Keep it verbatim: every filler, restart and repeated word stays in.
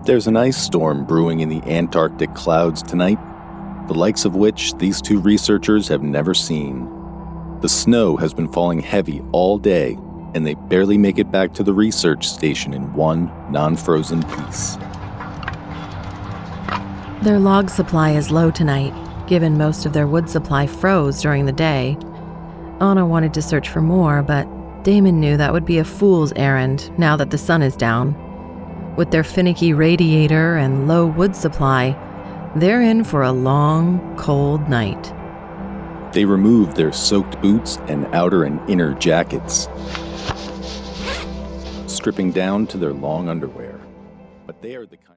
There's an ice storm brewing in the Antarctic clouds tonight, the likes of which these two researchers have never seen. The snow has been falling heavy all day, and they barely make it back to the research station in one non-frozen piece. Their log supply is low tonight, given most of their wood supply froze during the day. Anna wanted to search for more, but Damon knew that would be a fool's errand now that the sun is down. With their finicky radiator and low wood supply, they're in for a long, cold night. They removed their soaked boots and outer and inner jackets, stripping down to their long underwear. But they are the kind